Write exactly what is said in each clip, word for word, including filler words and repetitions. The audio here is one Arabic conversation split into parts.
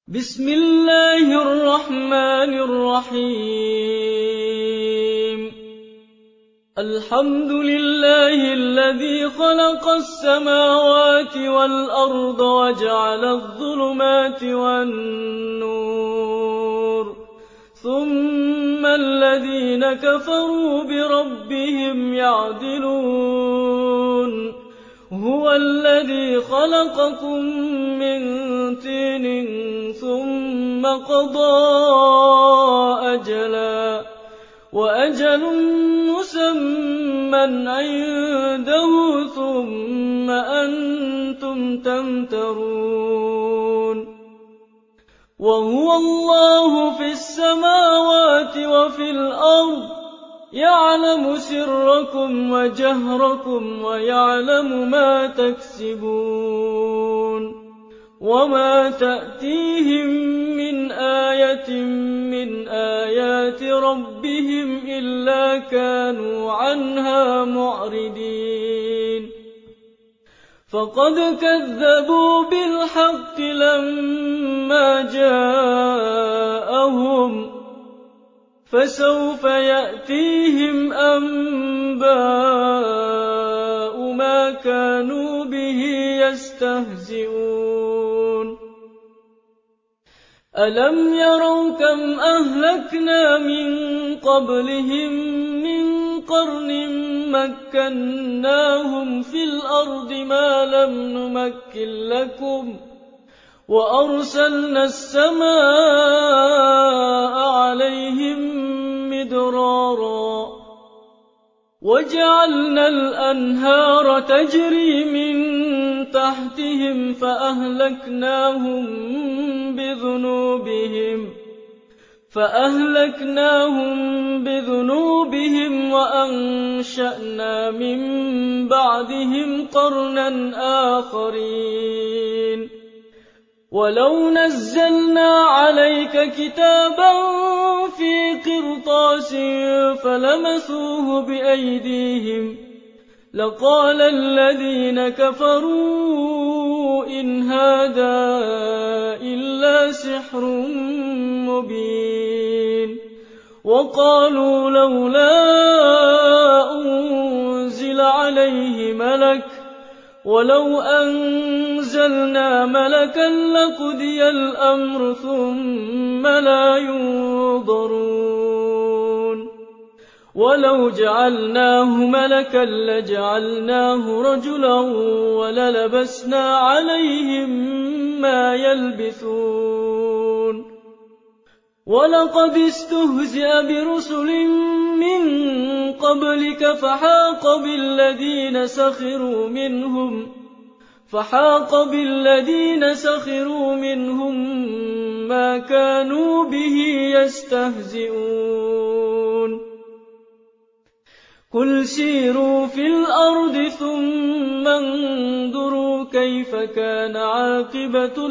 بسم الله الرحمن الرحيم الحمد لله الذي خلق السماوات والأرض وجعل الظلمات والنور ثم الذين كفروا بربهم يعدلون هو الذي خلقكم من طين ثم قضى أجلا وأجل مسمى عنده ثم أنتم تمترون وهو الله في السماوات وفي الأرض يعلم سركم وجهركم ويعلم ما تكسبون وما تأتيهم من آية من آيات ربهم إلا كانوا عنها معرضين فقد كذبوا بالحق لما جاءهم فسوف يأتيهم أنباء ما كانوا به يستهزئون ألم يروا كم أهلكنا من قبلهم من قرن مكناهم في الأرض ما لم نمكن لكم وأرسلنا السماء عليهم مدرارا وجعلنا الأنهار تجري من تحتهم فأهلكناهم بذنوبهم فأهلكناهم بذنوبهم وأنشأنا من بعدهم قرنا آخرين ولو نزلنا عليك كتابا في قرطاس فلمسوه بأيديهم لقال الذين كفروا إن هذا إلا سحر مبين وقالوا لولا أنزل عليه ملك ولو أنزلنا ملكا لقضي الأمر ثم لا ينظرون ولو جعلناه ملكا لجعلناه رجلا وللبسنا عليهم ما يلبثون ولقد استهزئ برسل من قبلك فحاق بالذين سخروا منهم فحاق بالذين سخروا منهم ما كانوا به يستهزئون قل سيروا في الأرض ثم انظروا كيف كان عاقبة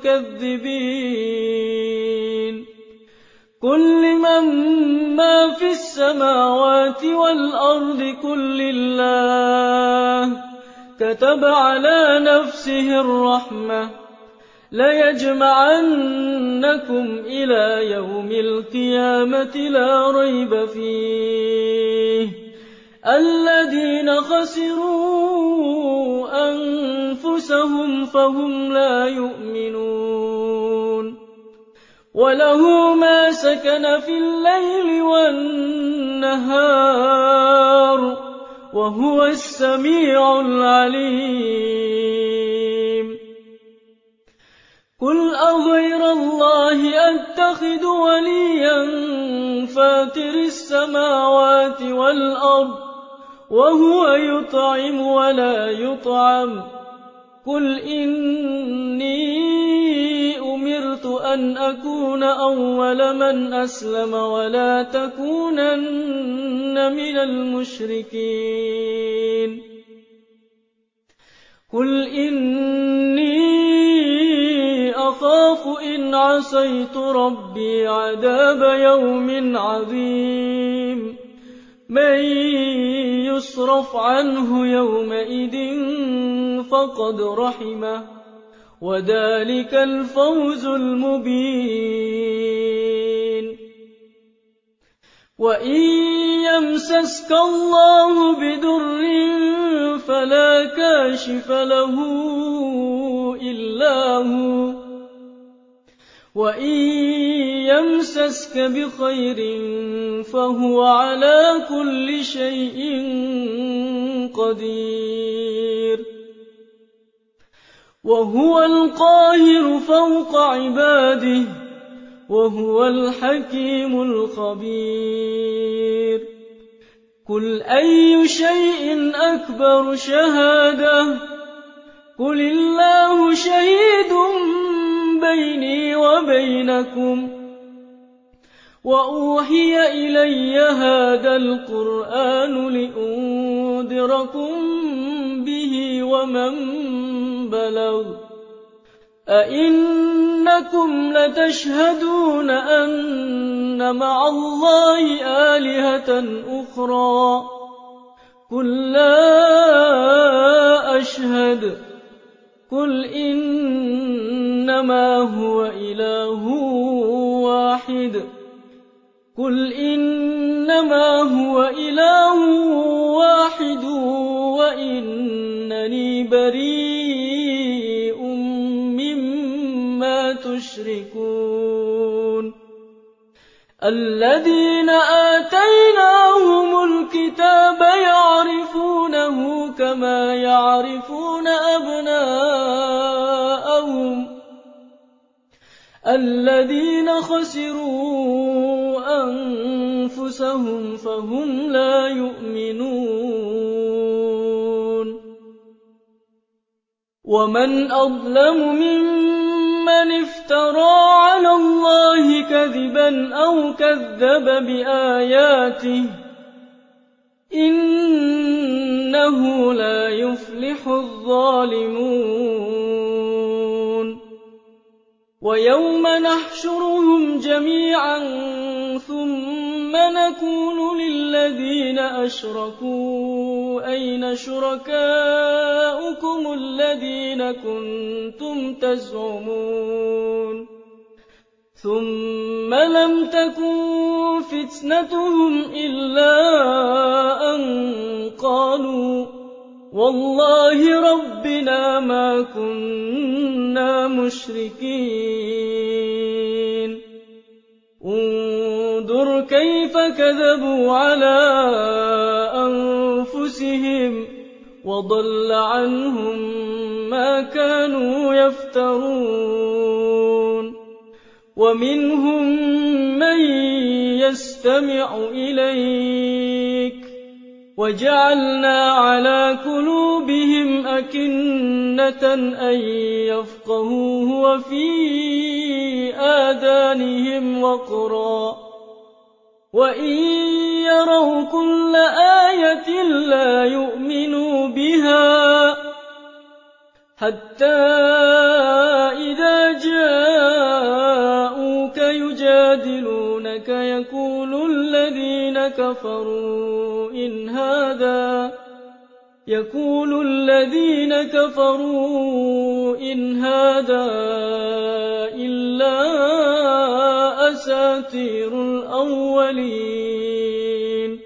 المكذبين قل لمن ما في السماوات والأرض قل لله كتب على نفسه الرحمة ليجمعنكم إلى يوم القيامة لا ريب فيه الذين خسروا أنفسهم فهم لا يؤمنون وله ما سكن في الليل والنهار وهو السميع العليم قل أغير الله أتخذ وليا فاتر السماوات والأرض وهو يطعم ولا يطعم قل إني أمرت أن أكون أول من أسلم ولا تكونن من المشركين قل إني أخاف إن عصيت ربي عذاب يوم عظيم من يصرف عنه يومئذ فقد رحمه وذلك الفوز المبين. وإن يمسسك الله بضر فلا كاشف له إلا هو، وإن يمسسك بخير فهو على كل شيء قدير. وهو القاهر فوق عباده وهو الحكيم الخبير. قل أي شيء أكبر شهادة؟ قل الله شهيد بيني وبينكم. وأوحي إلي هذا القرآن لأنذركم به ومن بلغ. أئنكم لتشهدون أن مع الله آلهة أخرى؟ قل لا أشهد. قل إنما هو إله واحد. قل إنما هو إله واحد وإنني بريء مما تشركون. الذين آتيناهم الكتاب يعرفونه كما يعرفون أبناءهم. الذين خسروا أنفسهم فهم لا يؤمنون. ومن أظلم ممن افترى على الله كذبا أو كذب بآياته إنه لا يفلح الظالمون. ويوم نحشرهم جميعا ثم نقول للذين أشركوا أين شركاؤكم الذين كنتم تزعمون ثم لم تكن فتنتهم إلا أن قالوا والله ربنا ما كنا مشركين. انظر كيف كذبوا على أنفسهم وضل عنهم ما كانوا يفترون. ومنهم من يستمع إليك وجعلنا على قلوبهم أكنة أن يفقهوه وفي آذانهم وقرا وإن يروا كل آية لا يؤمنوا بها حتى إذا جاءوك يجادلونك يقول الذين كفروا إن هذا يقول الذين كفروا إن هذا إلا أساطير الأولين.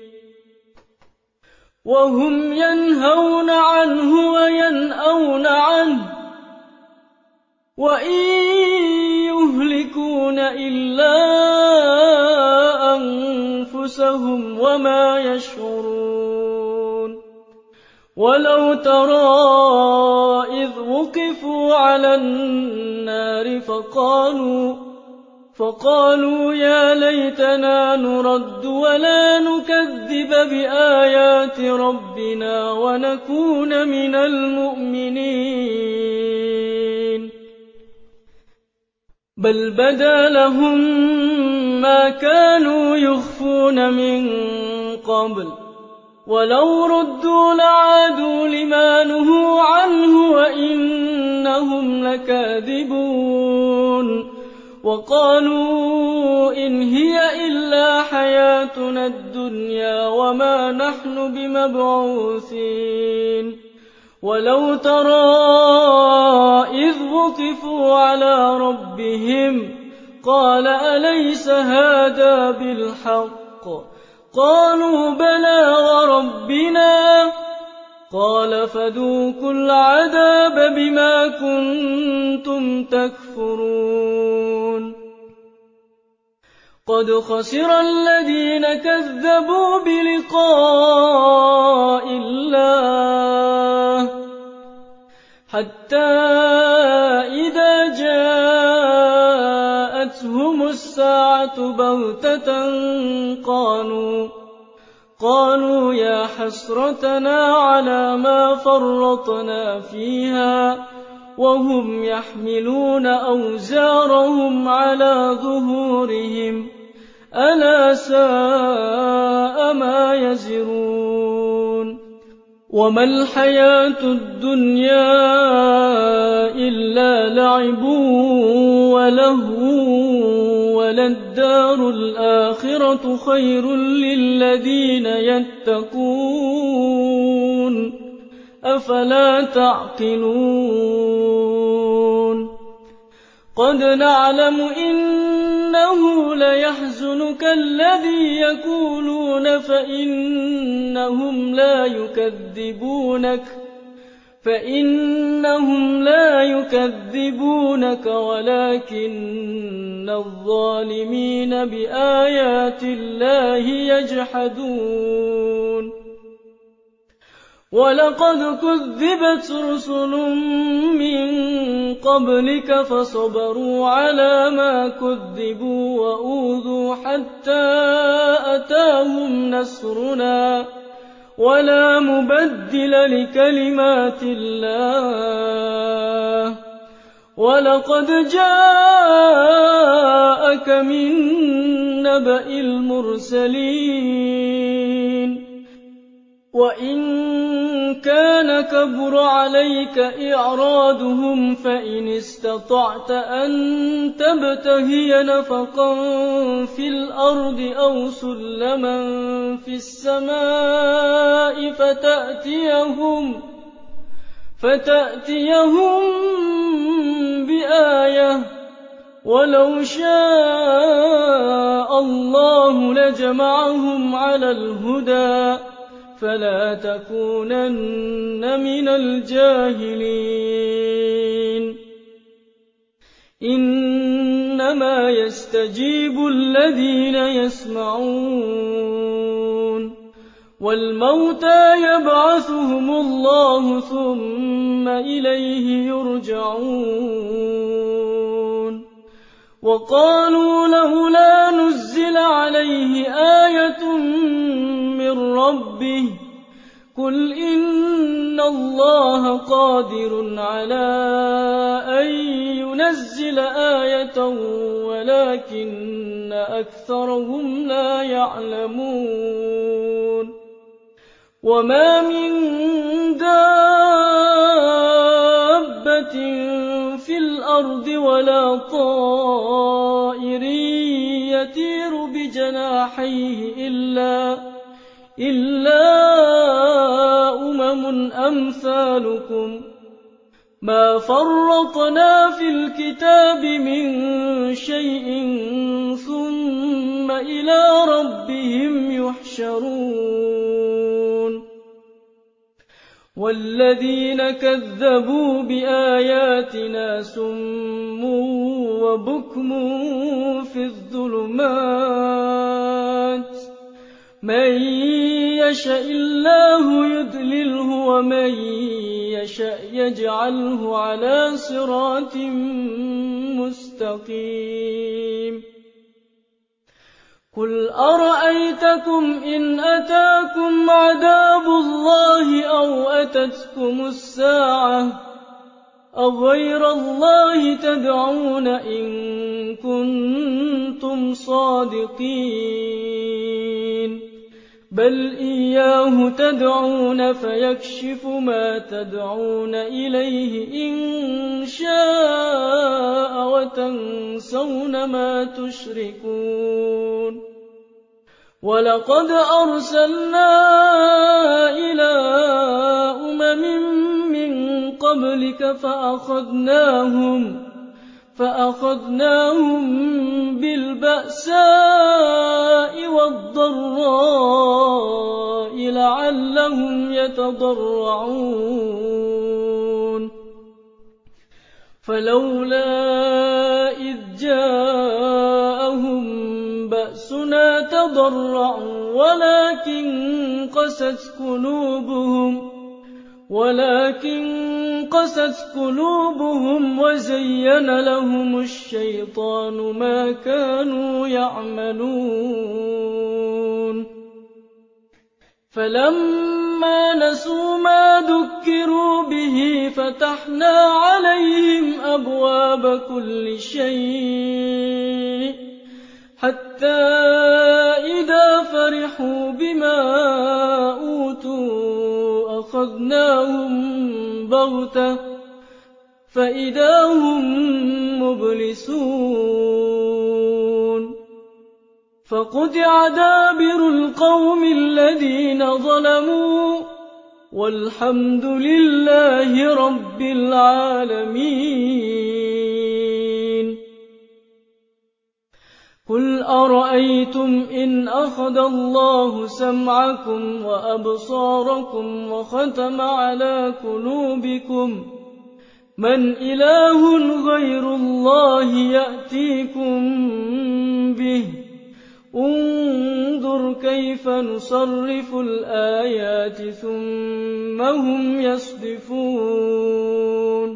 وهم ينهون عنه وينأون عنه وإن يهلكون إلا أنفسهم وما يشعرون. ولو ترى إذ وقفوا على النار فقالوا فقالوا يا ليتنا نرد ولا نكذب بآيات ربنا ونكون من المؤمنين. بل بدا لهم ما كانوا يخفون من قبل ولو ردوا لعادوا لما نهوا عنه وإنهم لكاذبون. وقالوا إن هي إلا حياتنا الدنيا وما نحن بمبعوثين. ولو ترى إذ وقفوا على ربهم قال أليس هذا بالحق قالوا بلى وربنا قال فذوقوا العذاب بما كنتم تكفرون قد خسر الذين كذبوا بلقاء الله حتى إذا جاءتهم الساعة بغتة قالوا قالوا يا حسرتنا على ما فرطنا فيها وهم يحملون أوزارهم على ظهورهم ألا ساء ما يزرون وما الحياة الدنيا إلا لعب ولهو وللدار الآخرة خير للذين يتقون أفلا تعقلون قد نعلم إنه ليحزنك الذي يقولون فإنهم لا يكذبونك فإنهم لا يكذبونك ولكن الظالمين بآيات الله يجحدون ولقد كذبت رسل من قبلك فصبروا على ما كذبوا وأوذوا حتى أتاهم نصرنا ولا مبدل لكلمات الله ولقد جاءك من نبأ المرسلين وإن كان كبر عليك إعراضهم فإن استطعت أن تبتغي نفقا في الأرض أو سلما في السماء فتأتيهم فتأتيهم بآية ولو شاء الله لجمعهم على الهدى فلا تكونن من الجاهلين إنما يستجيب الذين يسمعون والموتى يبعثهم الله ثم إليه يرجعون وقالوا لولا نزل عليه آية من ربه قل إن الله قادر على أن ينزل آية ولكن أكثرهم لا يعلمون وما من دابة في الأرض ولا طائر يطير بجناحيه إلا إلا أمم أمثالكم ما فرطنا في الكتاب من شيء ثم إلى ربهم يحشرون والذين كذبوا بآياتنا سم وبكم في الظلمات من يشاء الله يضلله ومن يشاء يجعله على صراط مستقيم قل أرأيتكم إن أتاكم عذاب الله أو أتتكم الساعة أغير الله تدعون إن كنتم صادقين بل إياه تدعون فيكشف ما تدعون إليه إن شاء وتنسون ما تشركون ولقد أرسلنا إلى أمم من قبلك فأخذناهم فأخذناهم بالبأساء والضراء لعلهم يتضرعون فلولا إذ جاءهم بأسنا تضرعوا ولكن قست قلوبهم ولكن قست قلوبهم وزين لهم الشيطان ما كانوا يعملون فلما نسوا ما ذكروا به فتحنا عليهم أبواب كل شيء حتى إذا فرحوا بما أوتوا أخذناهم بغتة فإذا هم مبلسون فقطع دابر القوم الذين ظلموا والحمد لله رب العالمين قل أرأيتم إن أخذ الله سمعكم وأبصاركم وختم على قلوبكم من إله غير الله يأتيكم به انظر كيف نصرف الآيات ثم هم يصدفون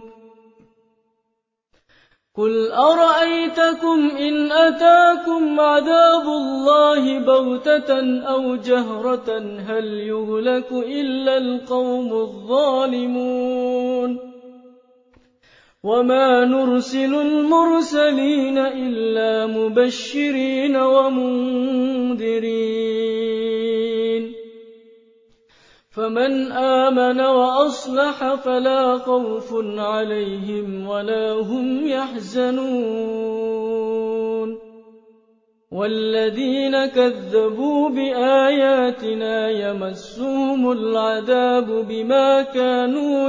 قل أرأيتكم إن أتاكم عذاب الله بغتة أو جهرة هل يهلك إلا القوم الظالمون وما نرسل المرسلين إلا مبشرين ومنذرين فمن آمن وأصلح فلا خوف عليهم ولا هم يحزنون والذين كذبوا بآياتنا يمسهم العذاب بما كانوا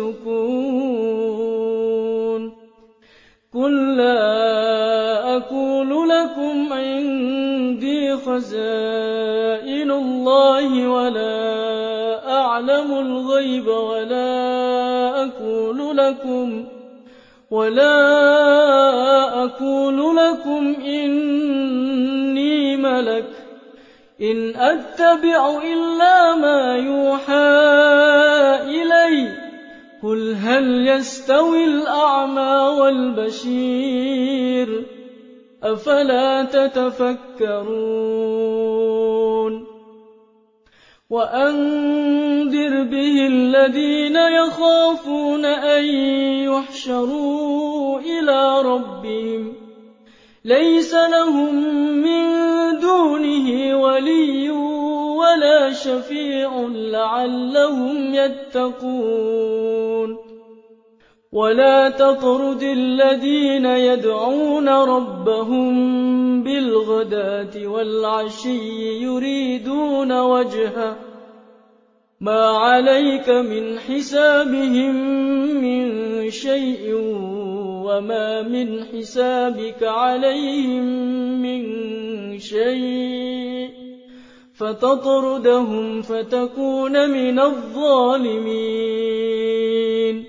يفسقون قل لا أقول لكم عندي خزائن الله ولا أعلم الغيب ولا أقول لكم ولا أقول لكم إني ملك إن أتبع إلا ما يوحى إلي قل هل يستوي الأعمى والبصير أفلا تتفكرون وأنذر به الذين يخافون أن يحشروا إلى ربهم ليس لهم من دونه ولي ولا شفيع لعلهم يتقون ولا تطرد الذين يدعون ربهم بالغداة والعشي يريدون وجهه ما عليك من حسابهم من شيء وما من حسابك عليهم من شيء فتطردهم فتكون من الظالمين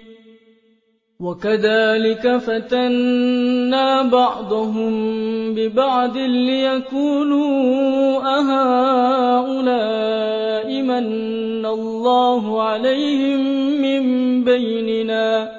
وكذلك فتنا بعضهم ببعض ليقولوا أهؤلاء من الله عليهم من بيننا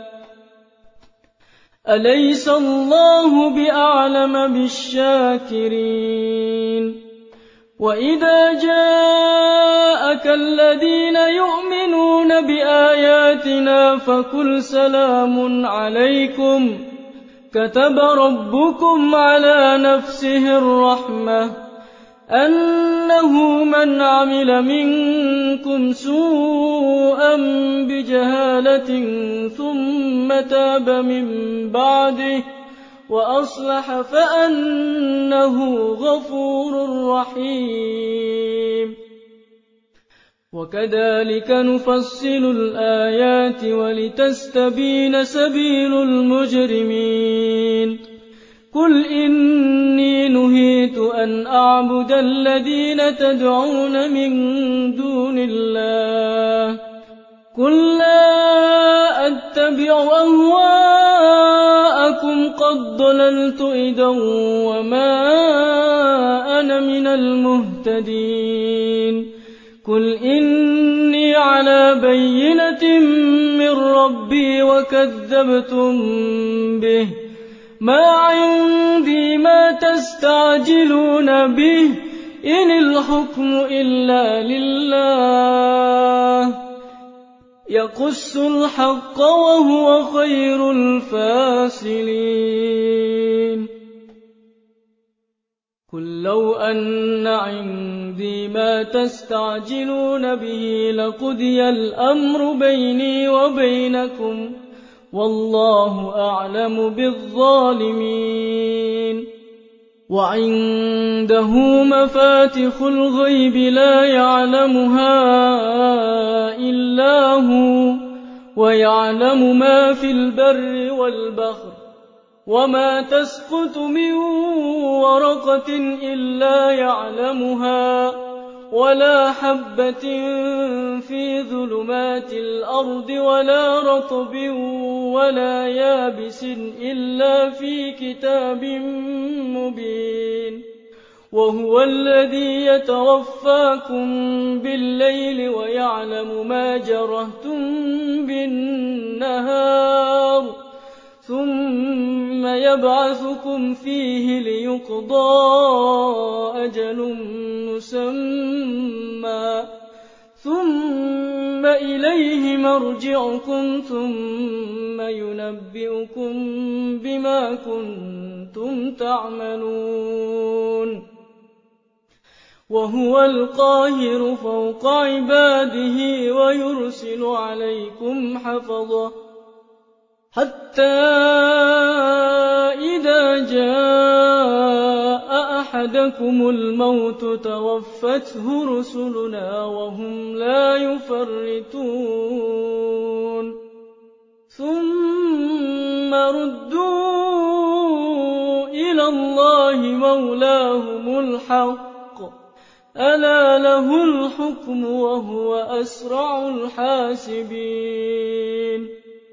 أليس الله بأعلم بالشاكرين وإذا جاءك الذين يؤمنون بآياتنا فقل سلام عليكم كتب ربكم على نفسه الرحمة أنه من عمل منكم سوءا بجهالة ثم تاب من بعده وأصلح فأنه غفور رحيم وكذلك نفصل الآيات ولتستبين سبيل المجرمين قل إني نهيت أن أعبد الذين تدعون من دون الله قل لا أتبع أهواءكم قد ضللت إذا وما أنا من المهتدين قل إني على بينة من ربي وكذبتم به ما عندي ما تستعجلون به إن الحكم إلا لله يقص الحق وهو خير الفاصلين قل لو أن عندي ما تستعجلون به لقضي الأمر بيني وبينكم والله أعلم بالظالمين وعنده مفاتح الغيب لا يعلمها إلا هو ويعلم ما في البر والبحر وما تسقط من ورقة إلا يعلمها ولا حبة في ظلمات الأرض ولا رطب ولا يابس إلا في كتاب مبين وهو الذي يتوفاكم بالليل ويعلم ما جرحتم بالنهار ثم يبعثكم فيه ليقضى أجل مسمى ثم إليه مرجعكم ثم ينبئكم بما كنتم تعملون وهو القاهر فوق عباده ويرسل عليكم حفظة حتى إذا جاء أحدكم الموت توفته رسلنا وهم لا يفرطون ثم ردوا إلى الله مولاهم الحق ألا له الحكم وهو أسرع الحاسبين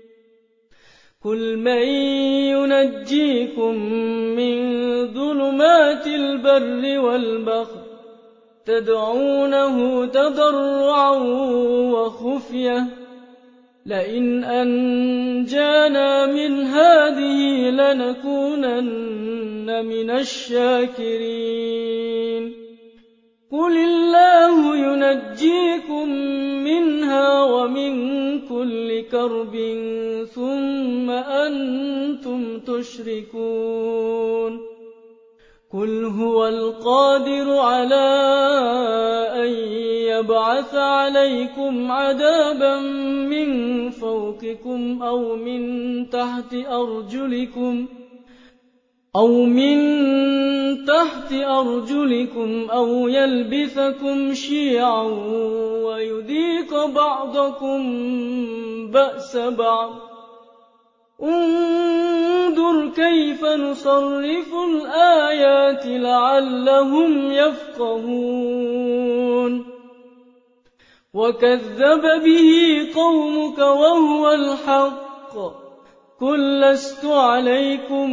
قل من ينجيكم من ظلمات البر والبحر تدعونه تضرعا وخفية لئن أنجانا من هذه لنكونن من الشاكرين قل الله ينجيكم منها ومن كل كرب ثم أنتم تشركون قل هو القادر على أن يبعث عليكم عذابا من فوقكم أو من تحت أرجلكم أو من تحت أرجلكم أو يلبثكم شيعا ويذيق بعضكم بأس بعض انظر كيف نصرف الآيات لعلهم يفقهون وكذب به قومك وهو الحق قل لست عليكم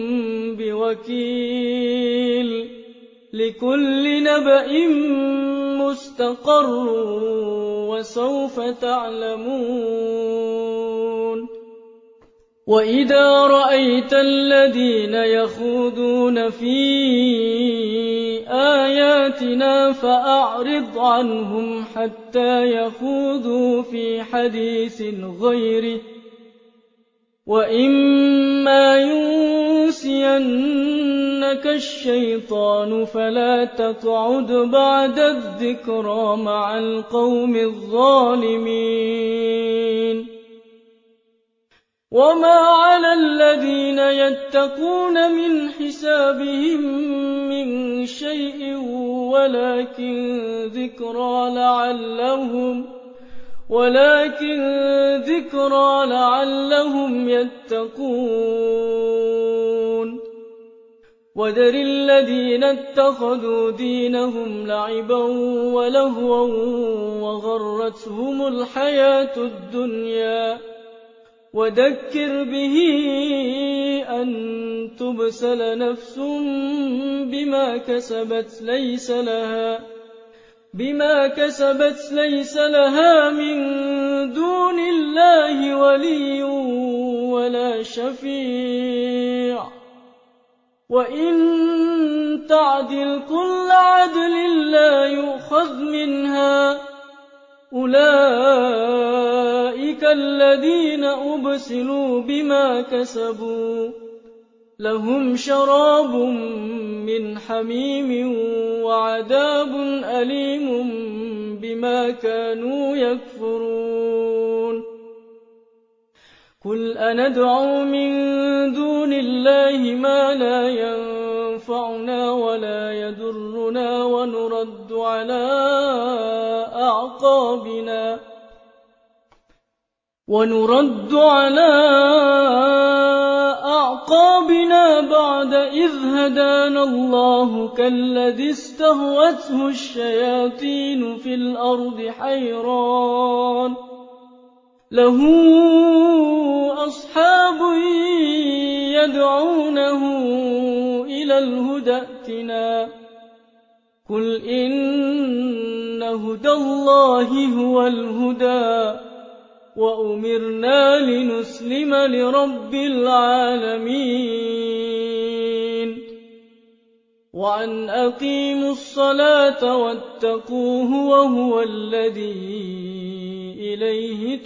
بوكيل لكل نبأ مستقر وسوف تعلمون وإذا رأيت الذين يخوضون في آياتنا فأعرض عنهم حتى يخوضوا في حديث غيره وإما ينسينك الشيطان فلا تقعد بعد الذكرى مع القوم الظالمين وما على الذين يتقون من حسابهم من شيء ولكن ذكرى لعلهم ولكن ذكرى لعلهم يتقون وذر الذين اتخذوا دينهم لعبا ولهوا وغرتهم الحياة الدنيا وذكر به أن تبسل نفس بما كسبت ليس لها بما كسبت ليس لها من دون الله ولي ولا شفيع وإن تعدل كل عدل لا يؤخذ منها أولئك الذين أبسلوا بما كسبوا لهم شراب من حميم وعذاب أليم بما كانوا يكفرون قل أندعو من دون الله ما لا ينفعنا ولا يضرنا ونرد على أعقابنا ونرد على أعقابنا بعد إذ هدانا الله كالذي استهوته الشياطين في الأرض حيران له أصحاب يدعونه إلى الهدى ائتنا قل إن هدى الله هو الهدى وأمرنا لنسلم لرب العالمين وأن أقيموا الصلاة واتقوه وهو الذي إليه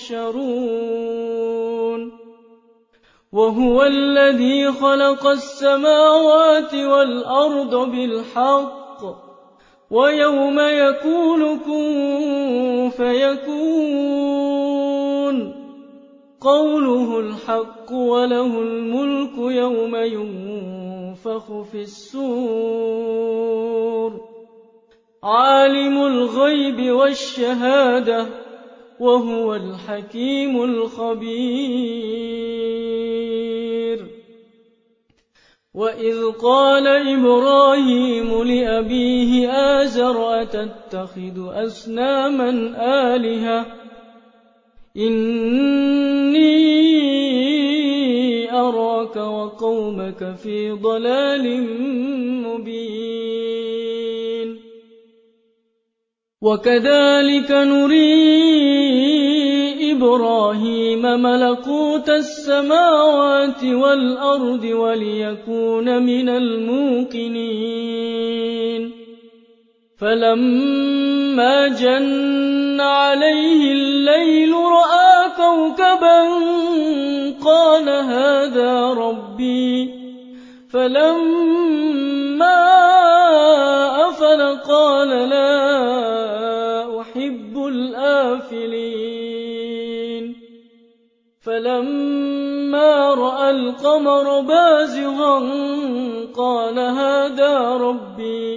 تحشرون وهو الذي خلق السماوات والأرض بالحق ويوم يقول كن فيكون قوله الحق وله الملك يوم ينفخ في الصور عالم الغيب والشهادة وهو الحكيم الخبير وإذ قال إبراهيم لأبيه آزر أتتخذ أصناما آلهة إني أراك وقومك في ضلال مبين وكذلك نري إبراهيم ملكوت السماوات والأرض وليكون من الموقنين فلما جن عليه الليل رأى كوكبا قال هذا ربي فلما أفل قال لا أحب الآفلين فلما رأى القمر بازغا قال هذا ربي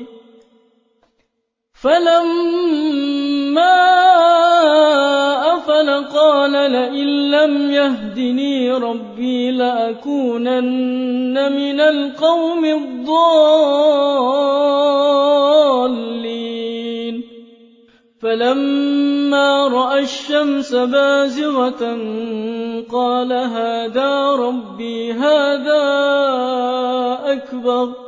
فلما أفل قال لئن لم يهدني ربي لأكونن من القوم الضالين فلما رأى الشمس بازغة قال هذا ربي هذا أكبر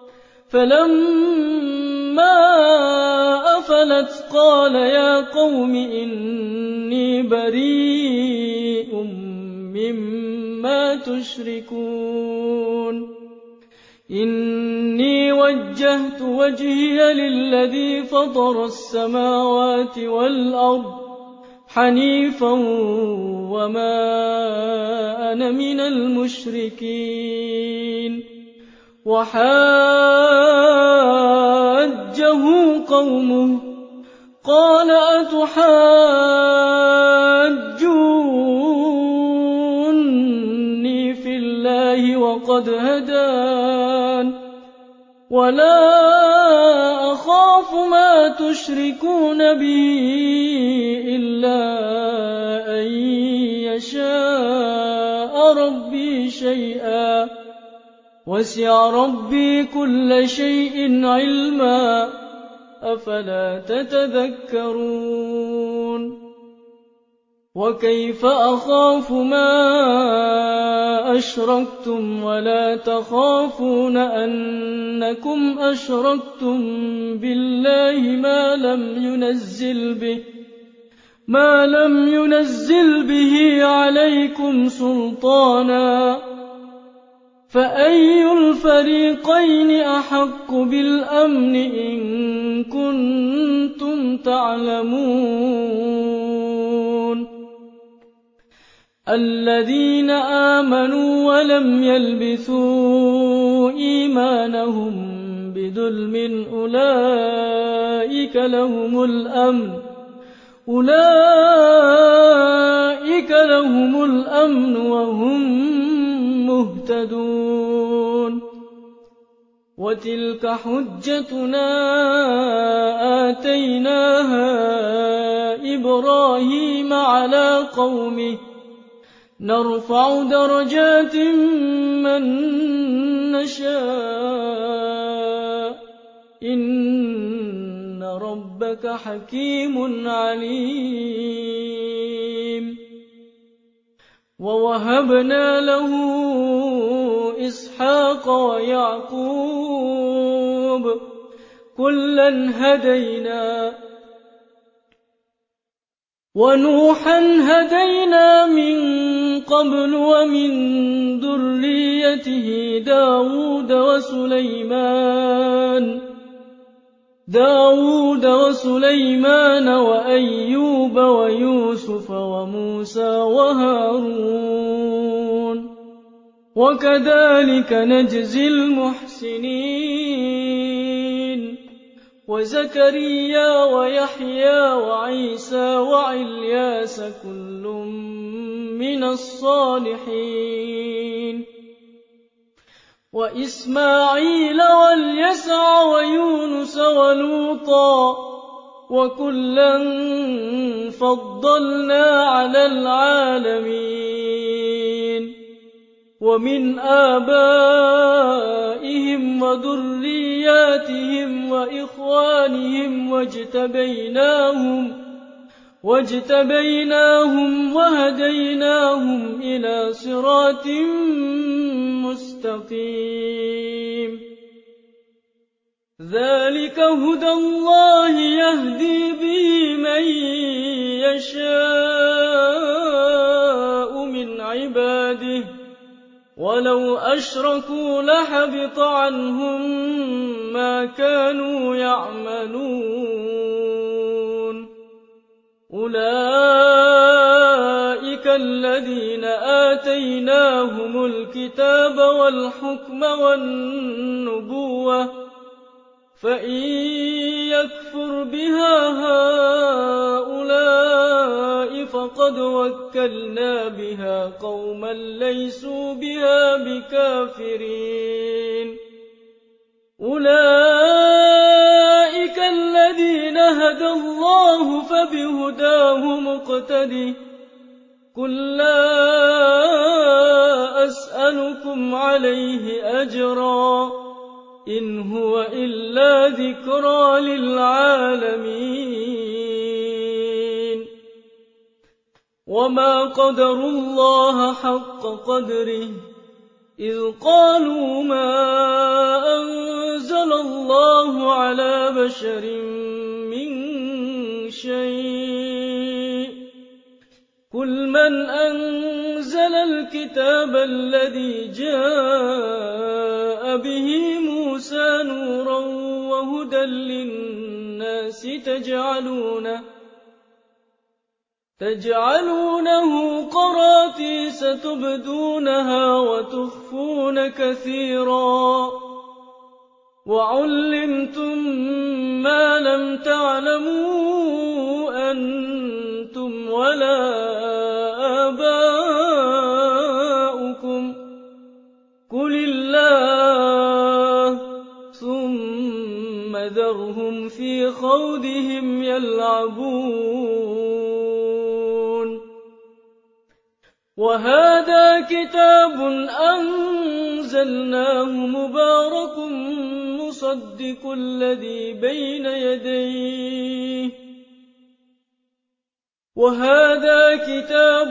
فلما أفلت قال يا قوم إني بريء مما تشركون إني وجهت وجهي للذي فطر السماوات والأرض حنيفا وما أنا من المشركين وحاجه قومه قال أتحاجوني قد هدان ولا أخاف ما تشركون به إلا أن يشاء ربي شيئا وسع ربي كل شيء علما أفلا تتذكرون وكيف أخاف ما أشركتم ولا تخافون أنكم أشركتم بالله ما لم ينزل به ما لم ينزل به عليكم سلطانا فأي الفريقين أحق بالأمن إن كنتم تعلمون الذين آمنوا ولم يلبثوا إيمانهم بظلم أولئك لهم الأمن أولئك لهم الأمن وهم مهتدون وتلك حجتنا آتيناها إبراهيم على قومه نرفع درجات من نشاء إن ربك حكيم عليم ووهبنا له إسحاق ويعقوب كلا هدينا ونوحا هدينا من قبل ومن ذريته داود وسليمان داود وسليمان وأيوب ويوسف وموسى وهارون وكذلك نجزي المحسنين وزكريا ويحيى وعيسى وعلياس كل من الصالحين وإسماعيل واليسع ويونس ولوطا وكلا فضلنا على العالمين ومن آبائهم وذرياتهم وإخوانهم واجتبيناهم واجتبيناهم وهديناهم إلى صراط مستقيم ذلك هدى الله يهدي به من يشاء من عباده ولو أشركوا لحبط عنهم ما كانوا يعملون أولئك الذين آتيناهم الكتاب والحكم والنبوة فإن يكفر بها هؤلاء فقد وكلنا بها قوما ليسوا بها بكافرين أولئك الذين هدى الله فبهداه مقتده قل لا أسألكم عليه أجرا إن هو إلا ذكرى للعالمين وما قدروا الله حق قدره إذ قالوا ما أنزل الله على بشر من شيء قل من أنزل الكتاب الذي جاء به موسى نورا وهدى للناس تجعلونه تجعلونه قراتيس تبدونها وتخفون كثيرا وعلمتم ما لم تعلموا أنتم ولا آباؤكم قل فذرهم في خوضهم يلعبون وهذا كتاب أنزلناه مبارك مصدق الذي بين يديه وهذا كتاب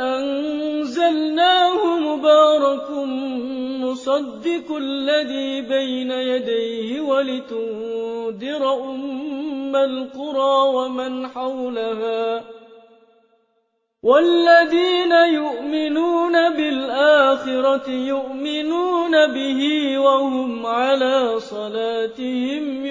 أنزلناه مبارك مصدق الذي بين يديه ولتنذر أم القرى ومن حولها والذين يؤمنون بالآخرة يؤمنون به وهم على صلاتهم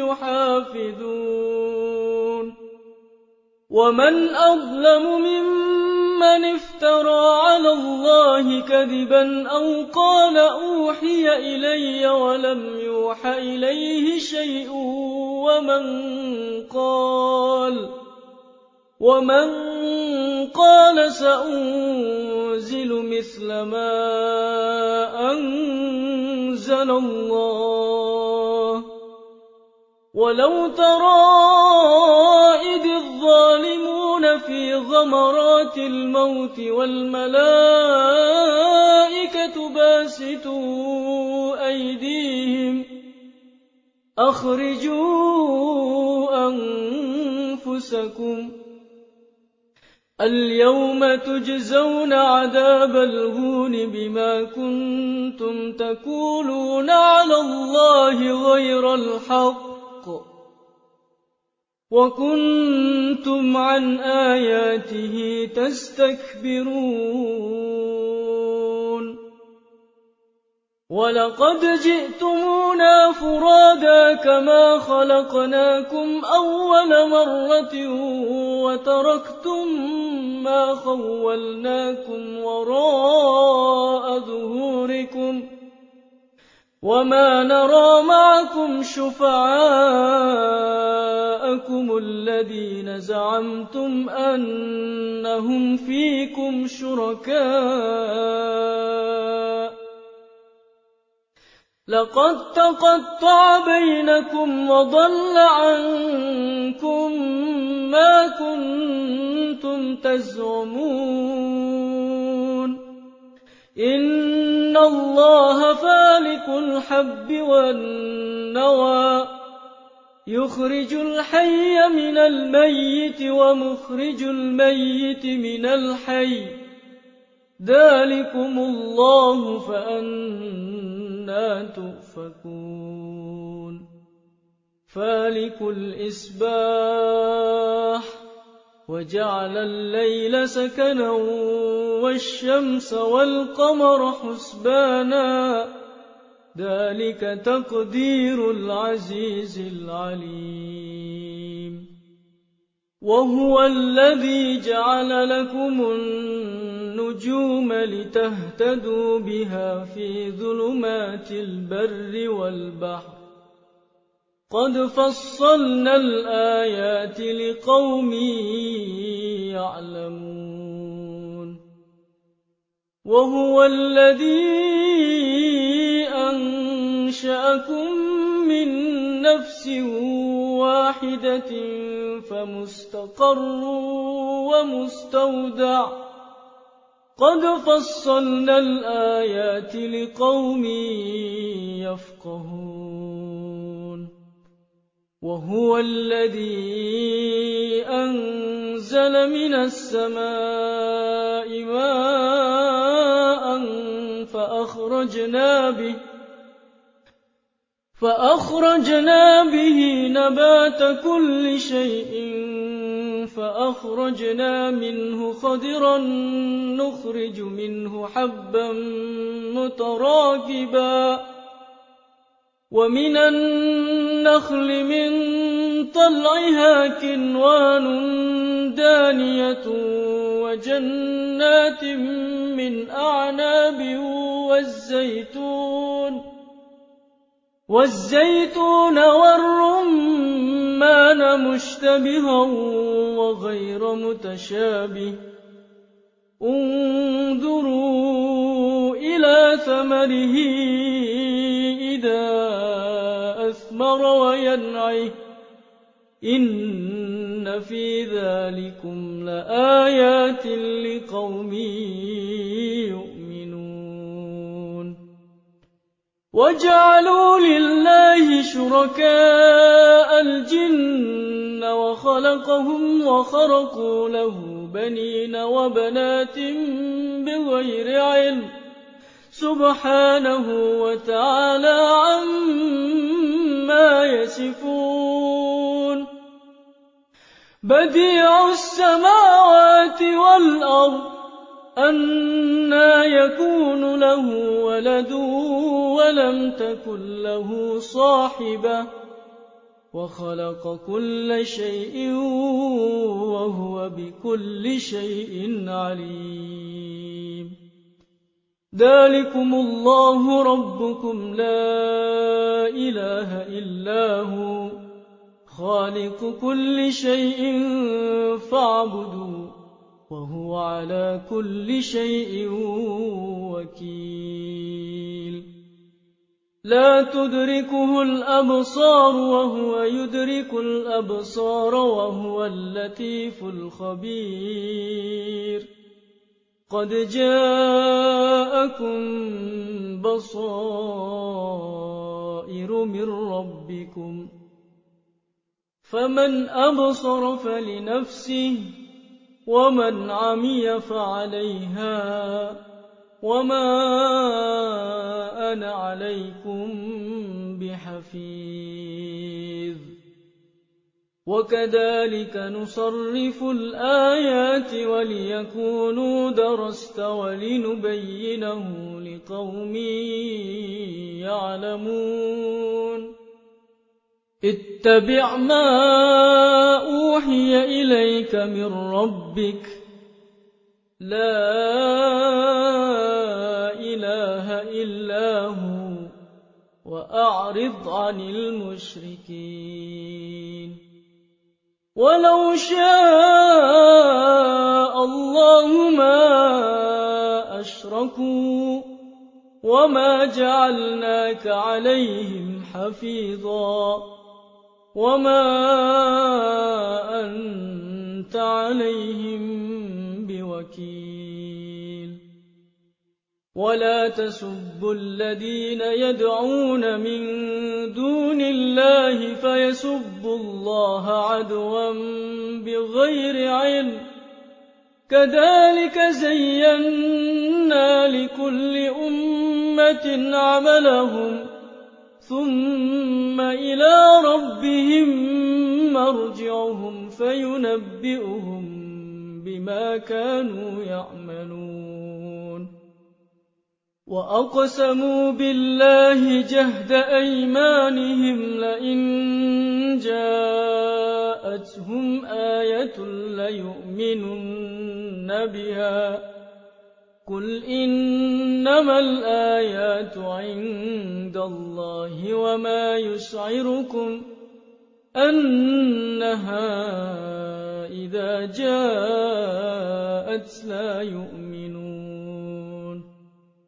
يحافظون ومن أظلم ممن افترى على الله كذبا أو قال أوحي إلي ولم يوح إليه شيء ومن قال ومن قال سأنزل مثل ما أنزل الله ولو ترى إذ الظالمون في غمرات الموت والملائكة باسطوا أيديهم أخرجوا أنفسكم اليوم تجزون عذاب الهون بما كنتم تقولون على الله غير الحق وكنتم عن آياته تستكبرون ولقد جئتمونا فرادا كما خلقناكم أول مرة وتركتم ما خولناكم وراء ظهوركم وما نرى معكم شفعاءكم الذين زعمتم أنهم فيكم شركاء لقد تقطع بينكم وضل عنكم ما كنتم تزعمون إن الله فالق الحب والنوى يخرج الحي من الميت ومخرج الميت من الحي ذلكم الله فأنى تؤفكون فالق الإصباح وجعل الليل سكنا والشمس والقمر حسبانا ذلك تقدير العزيز العليم وهو الذي جعل لكم النجوم لتهتدوا بها في ظلمات البر والبحر قد فصلنا الآيات لقوم يعلمون وهو الذي أنشأكم من نفس واحدة فمستقر ومستودع قد فصلنا الآيات لقوم يفقهون وهو الذي أنزل من السماء ماء فأخرجنا به فأخرجنا به نبات كل شيء فأخرجنا منه خضرا نخرج منه حبا متراكبا ومن النخل من طلعها كنوان دانية وجنات من أعناب والزيتون والزيتون والرمان مشتبها وغير متشابه انظروا إلى ثمره إذا أثمر ويثمر وينعه إن في ذلكم لآيات لقوم يؤمنون وجعلوا لله شركاء الجن وخلقهم وخرقوا له بنين وبنات بغير علم سبحانه وتعالى عما يصفون بديع السماوات والأرض أنى يكون له ولد ولم تكن له صاحبة وخلق كل شيء وهو بكل شيء عليم ذلكم الله ربكم لا إله إلا هو خالق كل شيء فاعبدوه وهو على كل شيء وكيل لا تدركه الأبصار وهو يدرك الأبصار وهو اللطيف الخبير قد جاءكم بصائر من ربكم فمن أبصر فلنفسه ومن عمي فعليها وما أنا عليكم بحفيظ وكذلك نصرف الآيات وليكونوا درست ولنبينه لقوم يعلمون اتبع ما أوحي إليك من ربك لا إله إلا هو وأعرض عن المشركين ولو شاء الله ما أشركوا وما جعلناك عليهم حفيظا وما أنت عليهم بوكيل ولا تسبوا الذين يدعون من دون الله فيسبوا الله عدوا بغير علم كذلك زينا لكل أمة عملهم ثم إلى ربهم مرجعهم فينبئهم بما كانوا يعملون وأقسموا بالله جهد أيمانهم لئن جاءتهم آية ليؤمنن بها قل إنما الآيات عند الله وما يشعركم أنها إذا جاءت لا يؤمنون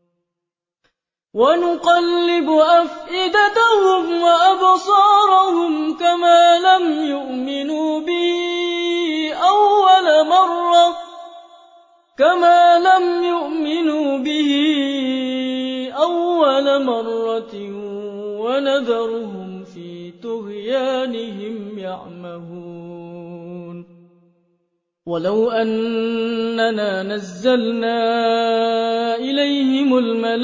ونقلب أفئدتهم وأبصارهم كما لم يؤمنوا به أول مرة كما لم يؤمنوا به أول مرة ونذرهم في طغيانهم يعمهون ولو أننا نزلنا إليهم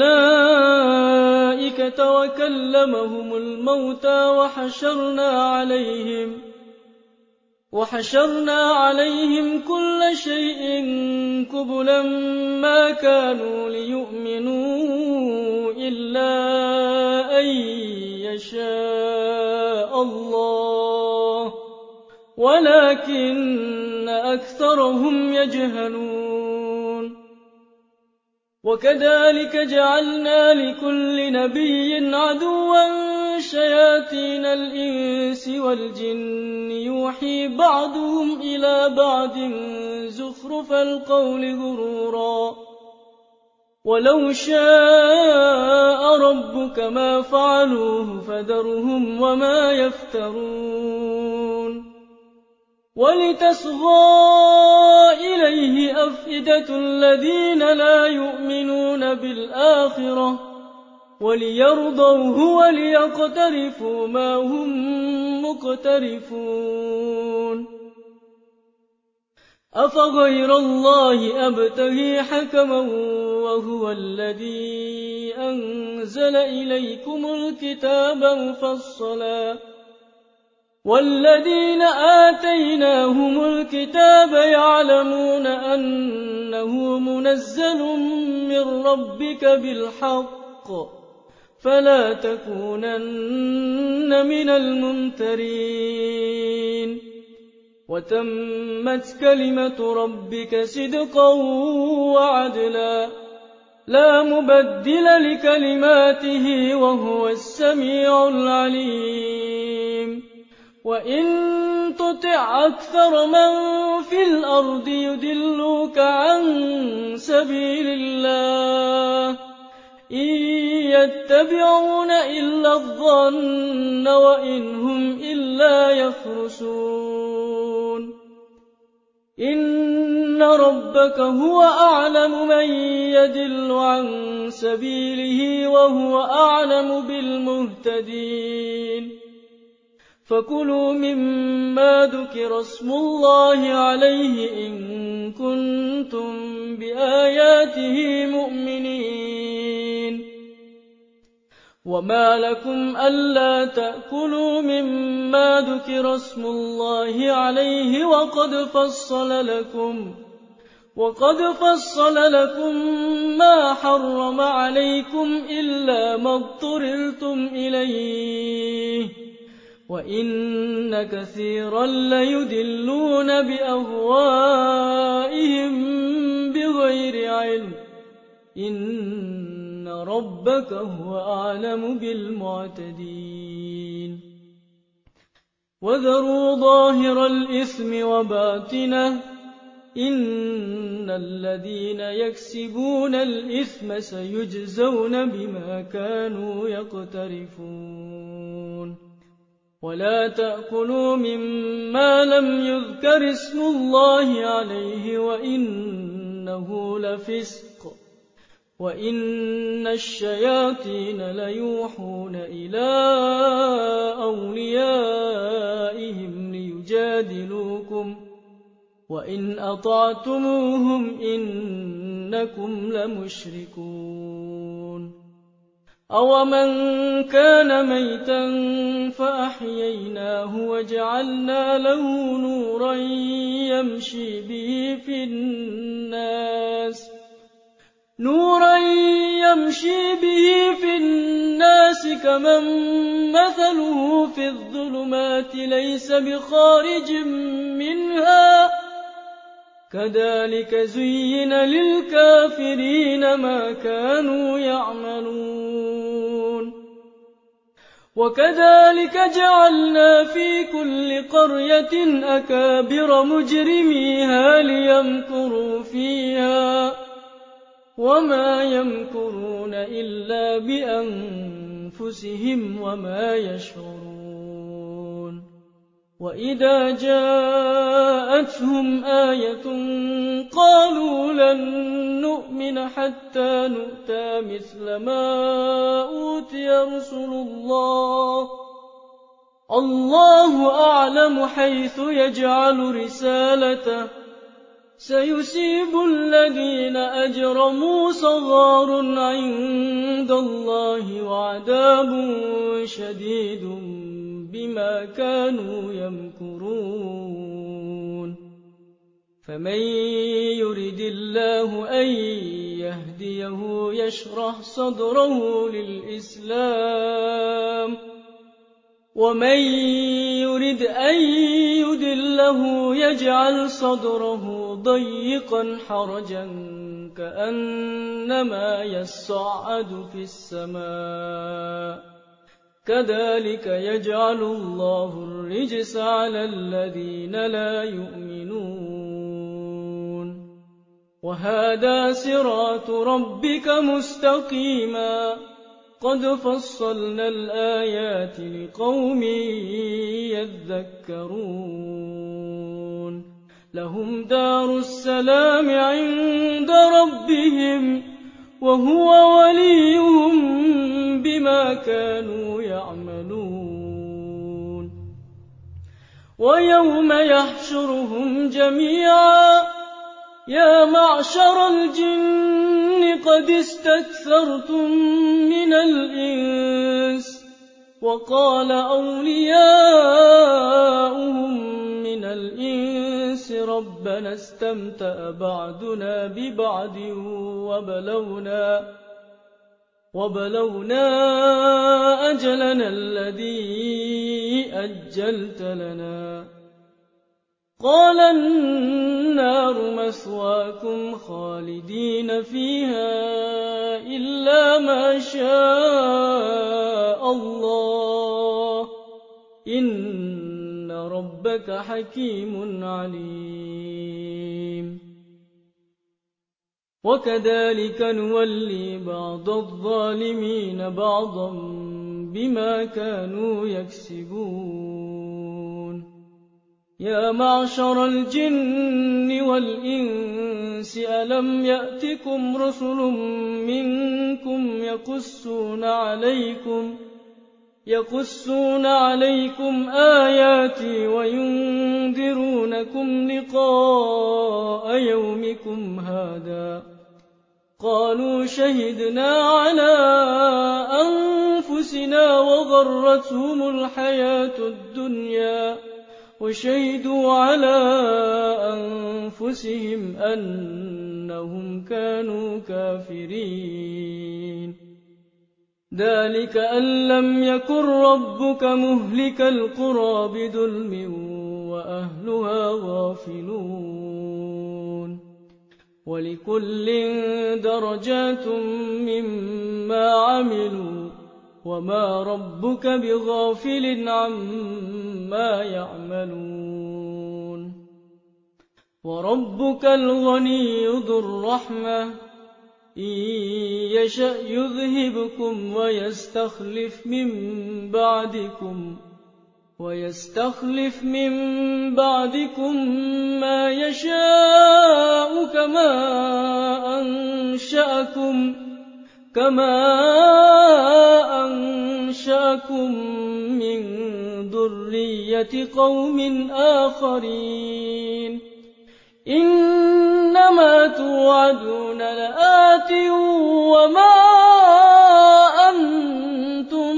الملائكة وكلمهم الموتى وحشرنا عليهم وحشرنا عليهم كل شيء قبلا ما كانوا ليؤمنوا إلا أن يشاء الله ولكن أكثرهم يجهلون وكذلك جعلنا لكل نبي عدوا شياطين الإنس والجن يوحي بعضهم إلى بعض زخرف القول غرورا وَلَوْ شَاءَ رَبُّكَ مَا فَعَلُوهُ فَذَرْهُمْ وَمَا يَفْتَرُونَ وَلِتَصْغَىٰ إِلَيْهِ أَفْئِدَةُ الَّذِينَ لَا يُؤْمِنُونَ بِالْآخِرَةِ وَلِيَرْضَوْهُ وَلِيَقْتَرِفُوا مَا هُم مُّقْتَرِفُونَ أَفَغَيْرَ اللَّهِ أَبْتَغِي حَكَمًا وَهُوَ الَّذِي أَنزَلَ إِلَيْكُمُ الْكِتَابَ مُفَصَّلًا وَالَّذِينَ آتَيْنَاهُمُ الْكِتَابَ يَعْلَمُونَ أَنَّهُ مُنَزَّلٌ مِّن رَّبِّكَ بِالْحَقِّ فَلَا تَكُونَنَّ مِنَ الْمُمْتَرِينَ وَتَمَّتْ كَلِمَةُ رَبِّكَ صِدْقًا وَعَدْلًا لَّا مُبَدِّلَ لِكَلِمَاتِهِ وَهُوَ السَّمِيعُ الْعَلِيمُ وَإِن تُطِعْ أَكْثَرَ مَن فِي الْأَرْضِ يُضِلُّوكَ عَن سَبِيلِ اللَّهِ إِن يَتَّبِعُونَ إِلَّا الظَّنَّ وَإِنْ هُمْ إِلَّا يَخْرُصُونَ إِنَّ رَبَّكَ هُوَ أَعْلَمُ مَن يَضِلُّ عَن سَبِيلِهِ وَهُوَ أَعْلَمُ بِالْمُهْتَدِينَ فَكُلُوا مِمَّا ذُكِرَ اسْمُ اللَّهِ عَلَيْهِ إِن كُنتُم بِآيَاتِهِ مُؤْمِنِينَ وَمَا لَكُمْ أَلَّا تَأْكُلُوا مِمَّا ذُكِرَ اسْمُ اللَّهِ عَلَيْهِ وَقَدْ فَصَّلَ لَكُمْ وَقَدْ فَصَّلَ لَكُم مَّا حَرَّمَ عَلَيْكُمْ إِلَّا مَا اضْطُرِرْتُمْ إِلَيْهِ وَإِنَّ كَثِيرًا لَّيُضِلُّونَ بِأَهْوَائِهِم بِغَيْرِ عِلْمٍ إِنَّ رَبَّكَ هُوَ أَعْلَمُ بِالْمُعْتَدِينَ وَذَرُوا ظَاهِرَ الْإِثْمِ وَبَاطِنَهُ إِنَّ الَّذِينَ يَكْسِبُونَ الْإِثْمَ سَيُجْزَوْنَ بِمَا كَانُوا يَقْتَرِفُونَ وَلَا تَأْكُلُوا مِمَّا لَمْ يُذْكَرِ اسْمُ اللَّهِ عَلَيْهِ وَإِنَّهُ لَفِسْقٌ وَإِنَّ الشَّيَاطِينَ لَيُوحُونَ إِلَىٰ أَوْلِيَائِهِمْ لِيُجَادِلُوكُمْ وَإِنْ أَطَعْتُمُوهُمْ إِنَّكُمْ لَمُشْرِكُونَ أَوَمَنْ كَانَ مَيْتًا فَأَحْيَيْنَاهُ وَجَعَلْنَا لَهُ نُورًا يَمْشِي بِهِ فِي النَّاسِ نُورًا يَمْشِي بِهِ فِي النَّاسِ كَمَن مَّثَلُهُ فِي الظُّلُمَاتِ لَيْسَ بِخَارِجٍ مِّنْهَا كَذَٰلِكَ زُيِّنَ لِلْكَافِرِينَ مَا كَانُوا يَعْمَلُونَ وَكَذَٰلِكَ جَعَلْنَا فِي كُلِّ قَرْيَةٍ أَكَابِرَ مُجْرِمِيهَا لِيَمْكُرُوا فِيهَا وَمَا يَمْكُرُونَ إِلَّا بِأَنفُسِهِمْ وَمَا يَشْعُرُونَ وَإِذَا جَاءَتْهُمْ آيَةٌ قَالُوا لَن نُّؤْمِنَ حَتَّىٰ نُؤْتَىٰ مِثْلَ مَا أُوتِيَ رُسُلُ اللَّهِ ۖ اللَّهُ أَعْلَمُ حَيْثُ يَجْعَلُ رِسَالَتَهُ ۗ سَيُصِيبُ الَّذِينَ أَجْرَمُوا صَغَارٌ عِندَ اللَّهِ وَعَذَابٌ شَدِيدٌ بِمَا كَانُوا يَمْكُرُونَ فَمَن يُرِدِ اللَّهُ أَن يَهْدِيَهُ يَشْرَحْ صَدْرَهُ لِلْإِسْلَامِ وَمَن يُرِدْ أَن يُضِلَّهُ يَجْعَلْ صَدْرَهُ ضَيِّقًا حَرَجًا كَأَنَّمَا يَصَّعَّدُ فِي السَّمَاءِ كَذَٰلِكَ يَجْعَلُ اللَّهُ الرِّجْسَ عَلَى الَّذِينَ لَا يُؤْمِنُونَ وهذا صراط ربك مستقيما قد فصلنا الآيات لقوم يذكرون لهم دار السلام عند ربهم وهو وليهم بما كانوا يعملون ويوم يحشرهم جميعا يا معشر الجن قد استكثرتم من الإنس وقال أولياؤهم من الإنس ربنا استمتع بعضنا ببعض وبلغنا وبلغنا أجلنا الذي أجلت لنا قال النار مثواكم خالدين فيها إلا ما شاء الله إن ربك حكيم عليم وكذلك نولي بعض الظالمين بعضا بما كانوا يكسبون يا معشر الجن والإنس ألم يأتكم رسل منكم يقصون عليكم يقصون عليكم آياتي وينذرونكم لقاء يومكم هذا قالوا شهدنا على أنفسنا وغرتهم الحياة الدنيا وشهدوا على أنفسهم أنهم كانوا كافرين ذلك أن لم يكن ربك مهلك القرى بظلم وأهلها غافلون ولكل درجات مما عملوا وما ربك بغافل عما يعملون وربك الغني ذو الرحمة إن يشأ يذهبكم ويستخلف من بعدكم ويستخلف من بعدكم ما يشاء كما أنشأكم كما أنشأكم من ذرية قوم آخرين إنما توعدون لآت وما أنتم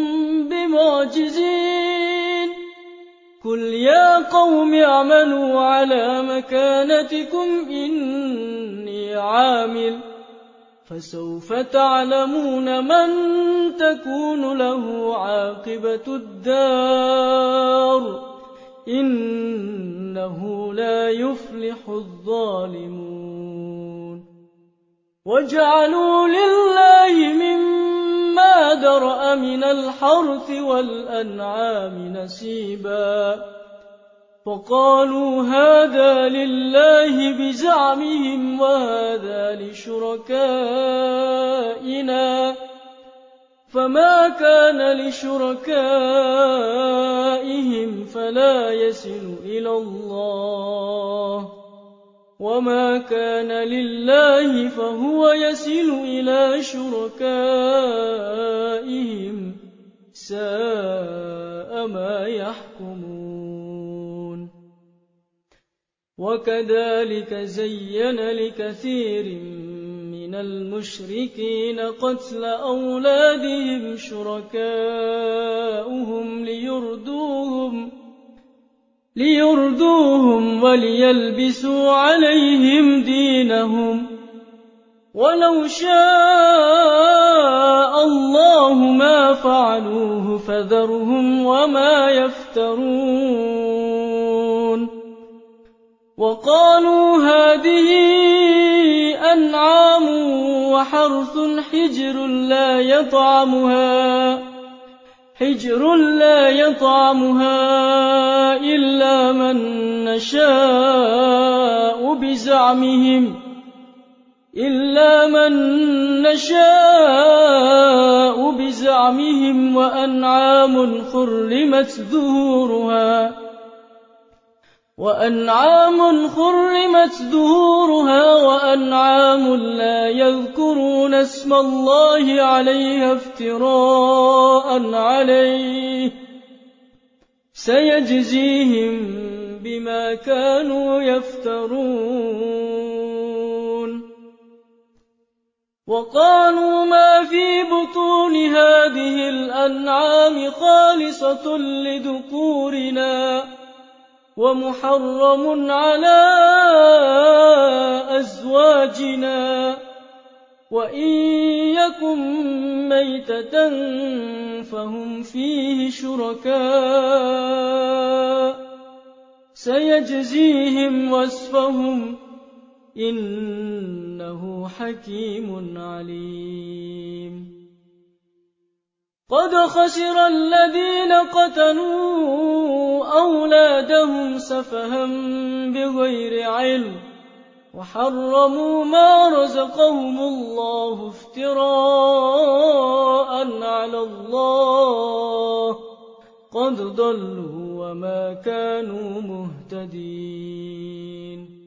بمعجزين قل يا قوم اعملوا على مكانتكم إني عامل فسوف تعلمون من تكون له عاقبة الدار إنه لا يفلح الظالمون وجعلوا لله مما ذرأ من الحرث والأنعام نصيبا فقالوا هذا لله بزعمهم وهذا لشركائنا فما كان لشركائهم فلا يصل إلى الله وما كان لله فهو يصل إلى شركائهم ساء ما يحكمون وكذلك زين لكثير من المشركين قتل أولادهم شركاؤهم ليردوهم ليردوهم وليلبسوا عليهم دينهم ولو شاء الله ما فعلوه فذرهم وما يفترون وقالوا هذه أنعام وحرث حجر لا يطعمها حجر لا يطعمها إلا من نشاء بزعمهم إلا من نشاء بزعمهم وأنعام حرمت ظهورها وأنعام حرمت ظهورها وأنعام لا يذكرون اسم الله عليها افتراء عليه سيجزيهم بما كانوا يفترون وقالوا ما في بطون هذه الأنعام خالصة لذكورنا ومحرم على أزواجنا وإن يكن ميتة فهم فيه شركاء سيجزيهم وصفهم إنه حكيم عليم قد خسر الذين قتلوا أولادهم سفها بغير علم وحرموا ما رزقهم الله افتراء على الله قد ضلوا وما كانوا مهتدين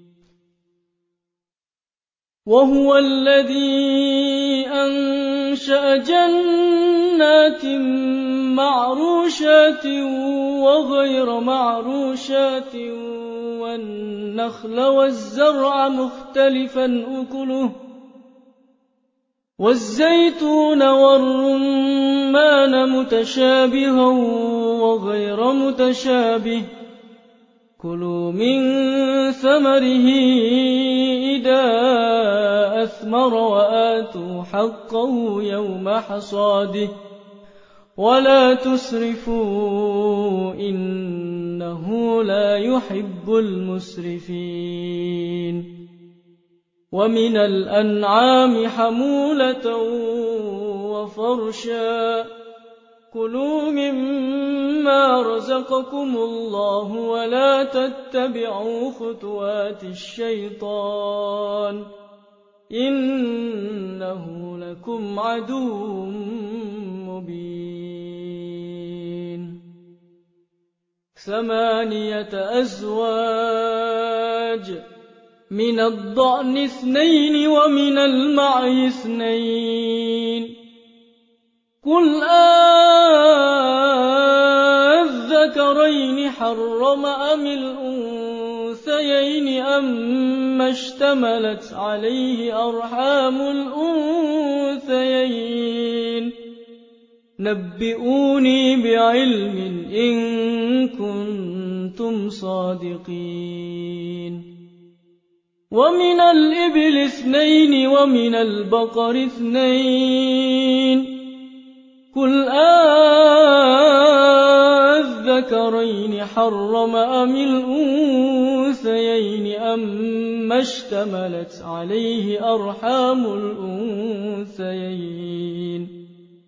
وهو الذي أنشأ جنات معروشات وغير معروشات والنخل والزرع مختلفا أكله والزيتون والرمان متشابها وغير متشابه كلوا من ثمره إذا أثمر وآتوا حقه يوم حصاده ولا تسرفوا إنه لا يحب المسرفين ومن الأنعام حمولة وفرشا كلوا مما رزقكم الله ولا تتبعوا خطوات الشيطان إنه لكم عدو مبين ثمانية أزواج من الضأن اثنين ومن المعز اثنين قل أذكرين حرم أم الأنثيين أما اشتملت عليه أرحام الأنثيين نبئوني بعلم إن كنتم صادقين ومن الإبل اثنين ومن البقر اثنين قل أذكرين حرم أم الأنثيين أما اشتملت عليه أرحام الأنثيين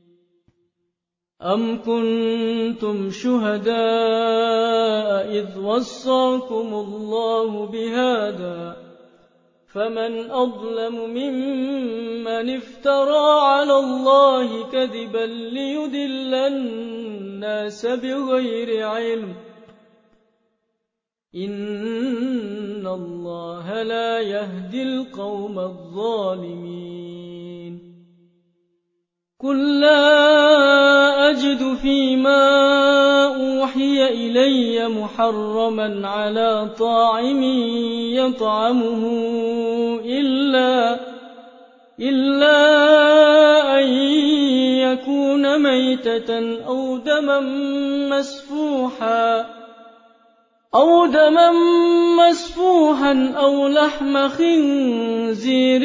أم كنتم شهداء إذ وصاكم الله بهذا فمن أظلم ممن افترى على الله كذبا ليضل الناس بغير علم إن الله لا يهدي القوم الظالمين قل لا أجد فيما أوحي إلي محرما على طاعم يطعمه إلا, إلا أن يكون ميتة أو دما مسفوحا أو دما مسفوحا أو لحم خنزير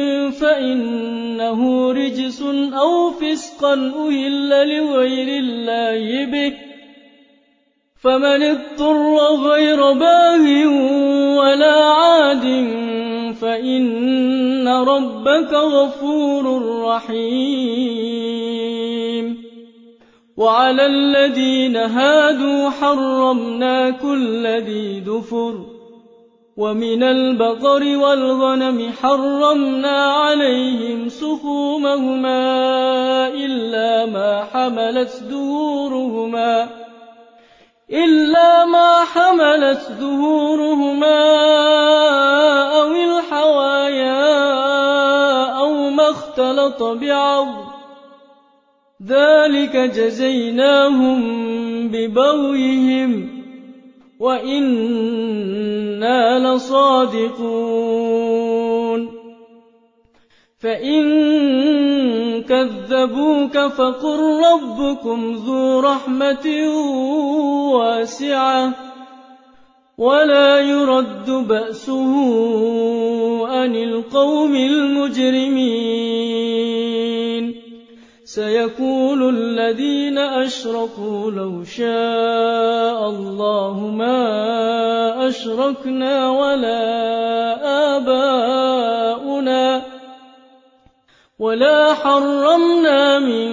فإنه رجس أو فسقا أهل لغير الله به فمن اضطر غير باغ ولا عاد فإن ربك غفور رحيم وعلى الذين هادوا حرمنا كل ذي ظفر ومن البقر والغنم حرمنا عليهم شحومهما إلا ما حملت ظهورهما إلا ما حملت ظهورهما أو الحوايا أو ما اختلط بعظم ذلك جزيناهم ببغيهم وإنا لصادقون فإن كذبوك فقل ربكم ذو رحمة واسعة ولا يرد بأسه عن القوم المجرمين سيقول الذين أشركوا لو شاء الله ما أشركنا ولا آباؤنا ولا حرمنا من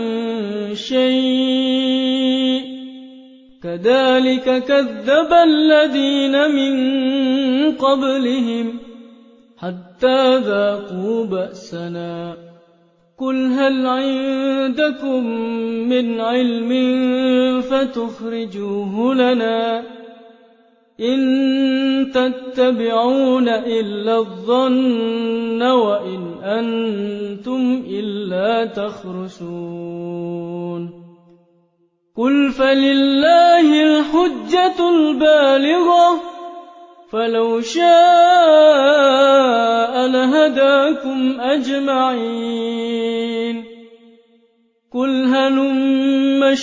شيء كذلك كذب الذين من قبلهم حتى ذاقوا بأسنا قل هل عندكم من علم فتخرجوه لنا إن تتبعون إلا الظن وإن أنتم إلا تخرسون قل فلله الحجة البالغة فلو شاء لهداكم أجمعين قل هلم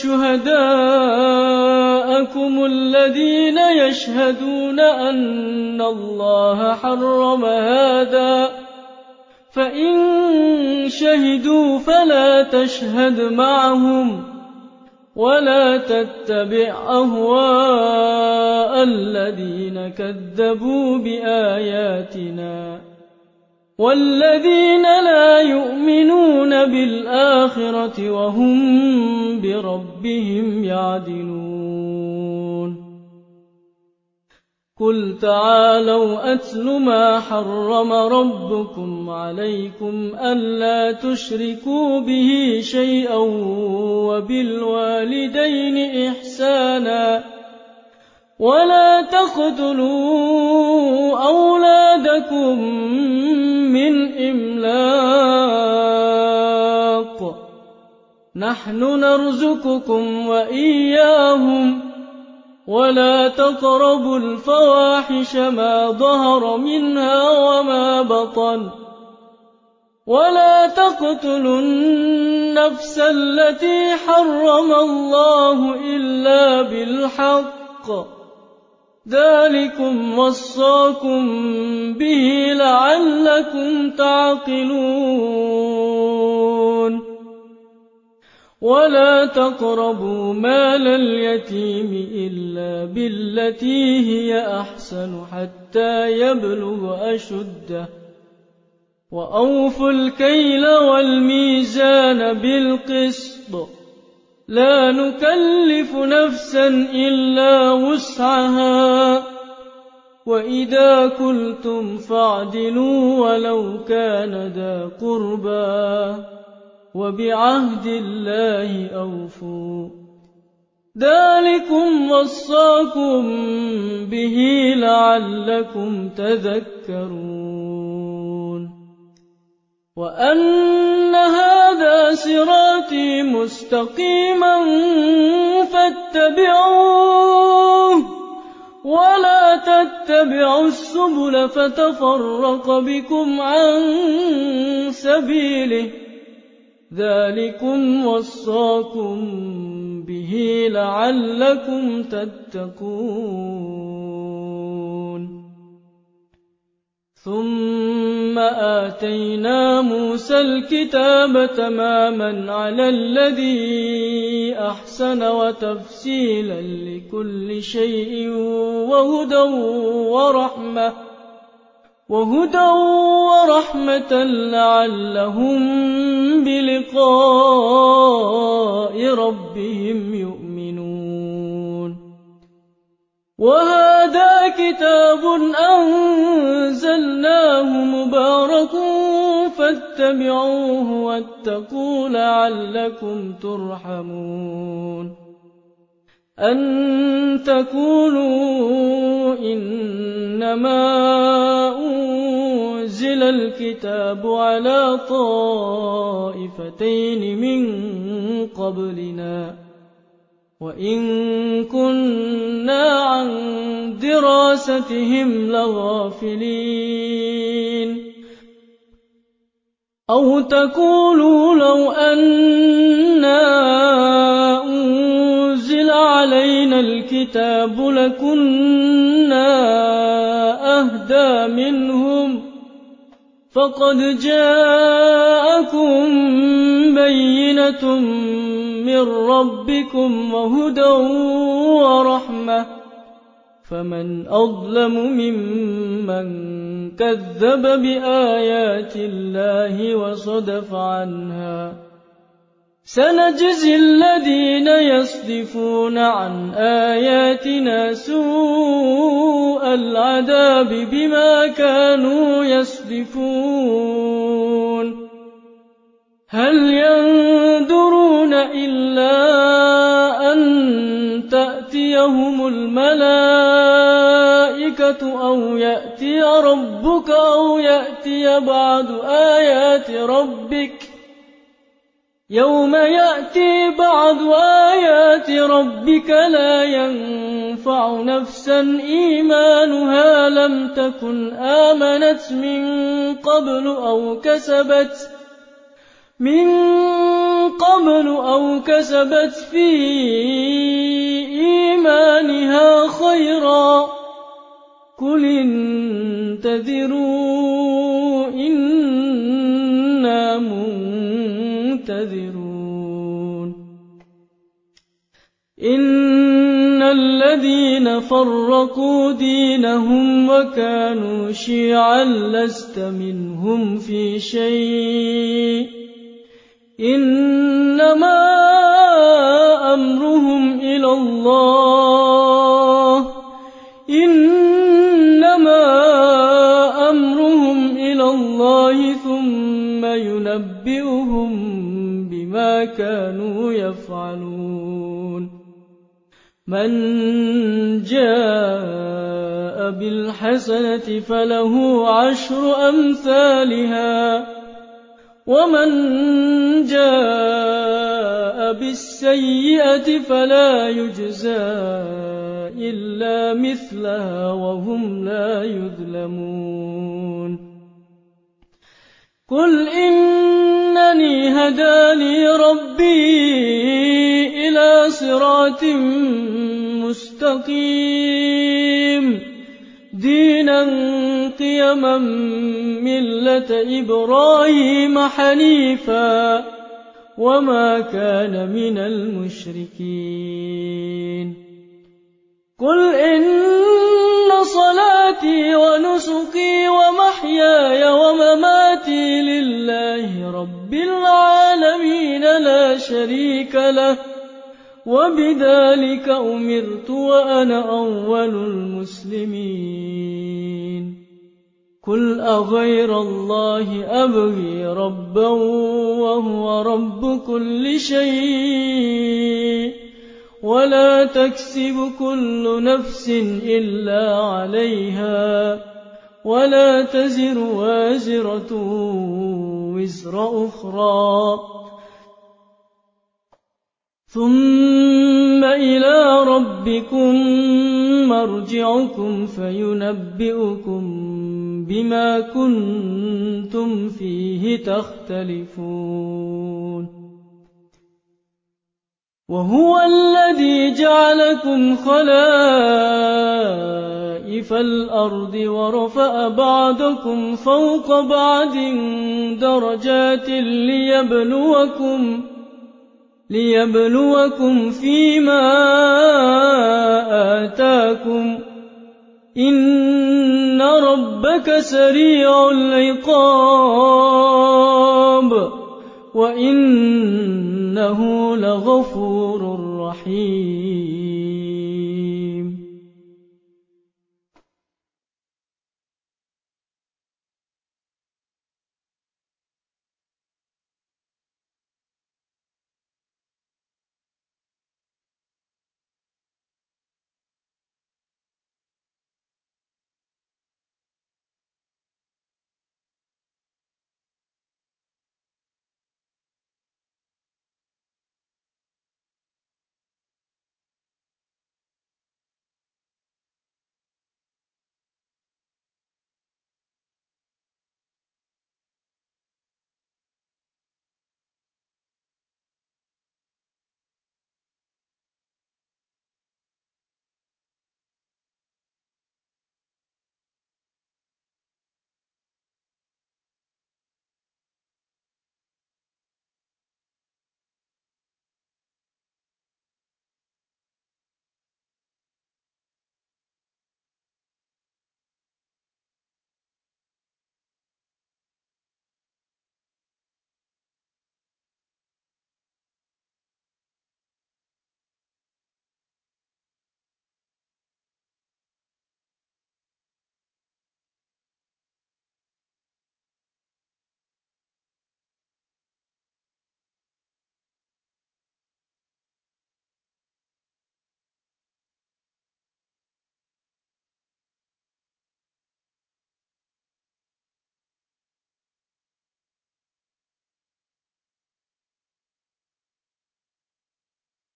شهداءكم الذين يشهدون أن الله حرم هذا فإن شهدوا فلا تشهد معهم ولا تتبع أهواء الذين كذبوا بآياتنا والذين لا يؤمنون بالآخرة وهم بربهم يعدلون قل تعالوا أتل ما حرم ربكم عليكم ألا تشركوا به شيئا وبالوالدين إحسانا ولا تقتلوا أولادكم من إملاق نحن نرزقكم وإياهم ولا تقربوا الفواحش ما ظهر منها وما بطن ولا تقتلوا النفس التي حرم الله إلا بالحق ذلكم وصاكم به لعلكم تعقلون ولا تقربوا مال اليتيم إلا بالتي هي أحسن حتى يبلغ أشده وأوفوا الكيل والميزان بالقسط لا نكلف نفسا إلا وسعها وإذا قلتم فاعدلوا ولو كان ذا قربى وبعهد الله أوفوا ذلكم وصاكم به لعلكم تذكرون وأن هذا صراطي مستقيما فاتبعوه ولا تتبعوا السبل فتفرق بكم عن سبيله ذلكم وصاكم به لعلكم تتقون ثم آتينا موسى الكتاب تماما على الذي أحسن وتفصيلا لكل شيء وهدى ورحمة وهدى ورحمة لعلهم بلقاء ربهم يؤمنون وهذا كِتَابٌ أَنزَلْنَاهُ مُبَارَكٌ فَاتَّبِعُوهُ وَاتَّقُوا لَعَلَّكُمْ تُرْحَمُونَ أَن تَقُولُوا إِنَّمَا أُنزِلَ الْكِتَابُ عَلَىٰ طَائِفَتَيْنِ مِن قَبْلِنَا وَإِن كُنَّا عَن دِرَاسَتِهِمْ لَغَافِلِينَ أَوْ تَقُولُوا لَوْ أَنَّا أُنزِلَ عَلَيْنَا الْكِتَابُ لَكُنَّا أَهْدَىٰ مِنْهُمْ فَقَدْ جَاءَكُم بَيِّنَةٌ مِّن رَّبِّكُمْ وَهُدًى وَرَحْمَةٌ فَمَنْ أَظْلَمُ مِمَّن كَذَّبَ بِآيَاتِ اللَّهِ وَصَدَفَ عَنْهَا سَنَجْزِي الَّذِينَ يَصْدِفُونَ عَنْ آيَاتِنَا سُوءَ الْعَذَابِ بِمَا كَانُوا يَصْدِفُونَ هَلْ يَنظُرُونَ إِلَّا أَن تَأْتِيَهُمُ الْمَلَائِكَةُ أَوْ يَأْتِيَ رَبُّكَ أَوْ يَأْتِيَ بَعْضُ آيَاتِ رَبِّكَ يَوْمَ يَأْتِي بَعْضُ آيَاتِ رَبِّكَ لَا يَنفَعُ نَفْسًا إِيمَانُهَا لَمْ تَكُنْ آمَنَتْ مِن قَبْلُ أَوْ كَسَبَتْ مِن قَبْلُ أَوْ كَسَبَتْ فِي إِيمَانِهَا خَيْرًا قُلِ انتَظِرُوا إِنَّا مُنتَظِرُونَ إِنَّ الَّذِينَ فَرَّقُوا دِينَهُمْ وَكَانُوا شِيَعًا لَّسْتَ مِنْهُمْ فِي شَيْءٍ إِنَّمَا أَمْرُهُمْ إِلَى اللَّهِ إِنَّمَا أَمْرُهُمْ إِلَى اللَّهِ ثُمَّ يُنَبِّئُهُم بِمَا كَانُوا يَفْعَلُونَ مَن جَاءَ بِالْحَسَنَةِ فَلَهُ عَشْرُ أَمْثَالِهَا وَمَن جَاءَ بِالسَّيِّئَةِ فَلَا يُجْزَىٰ إِلَّا مِثْلَهَا وَهُمْ لَا يُظْلَمُونَ قُلْ إِنَّنِي هَدَانِي رَبِّي إِلَىٰ صِرَاطٍ مُّسْتَقِيمٍ دِينًا قِيَمًا مِّلَّةَ إِبْرَاهِيمَ حَنِيفًا وَمَا كَانَ مِنَ الْمُشْرِكِينَ قُلْ إِنَّ صَلَاتِي وَنُسُكِي وَمَحْيَايَ وَمَمَاتِي لِلَّهِ رَبِّ الْعَالَمِينَ لَا شَرِيكَ لَهُ وَبِذَٰلِكَ أُمِرْتُ وَأَنَا أَوَّلُ الْمُسْلِمِينَ قُلْ أَغَيْرَ اللَّهِ أَبْغِي رَبًّا وَهُوَ رَبُّ كُلِّ شَيْءٍ وَلَا تَكْسِبُ كُلُّ نَفْسٍ إِلَّا عَلَيْهَا وَلَا تَزِرُ وَازِرَةٌ وِزْرَ أُخْرَىٰ ثُمَّ إِلَىٰ رَبِّكُم مَّرْجِعُكُمْ فَيُنَبِّئُكُم بِمَا كُنتُمْ فِيهِ تَخْتَلِفُونَ وَهُوَ الَّذِي جَعَلَكُمْ خَلَائِفَ الْأَرْضِ وَرَفَعَ بَعْضَكُمْ فَوْقَ بَعْضٍ دَرَجَاتٍ لِّيَبْلُوَكُمْ لِيَبْلُوَكُمْ فِيمَا آتَاكُمْ ۗ إِنَّ رَبَّكَ سَرِيعُ الْعِقَابِ وَإِنَّهُ لَغَفُورٌ رَّحِيمٌ